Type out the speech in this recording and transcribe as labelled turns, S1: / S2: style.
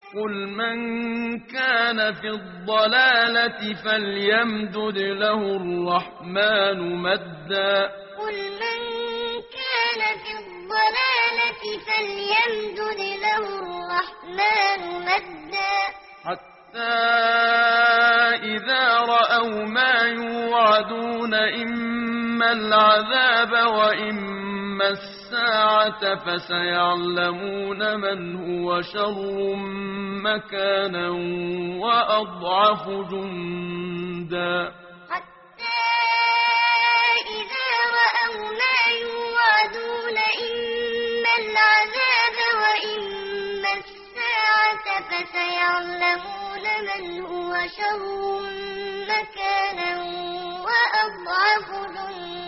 S1: قل من كان في الضلالة فليمدد له الرحمن مدا
S2: قل من كان في الضلالة فليمدد له الرحمن مدا
S1: حتى إذا رأوا ما يوعدون إما العذاب وإما الساعة فسيعلمون من هو شر مكانا وأضعف جندا
S2: حتى إذا رأوا ما يوعدون إما العذاب وإما الساعة فسيعلمون من هو شر مكانا وأضعف جندا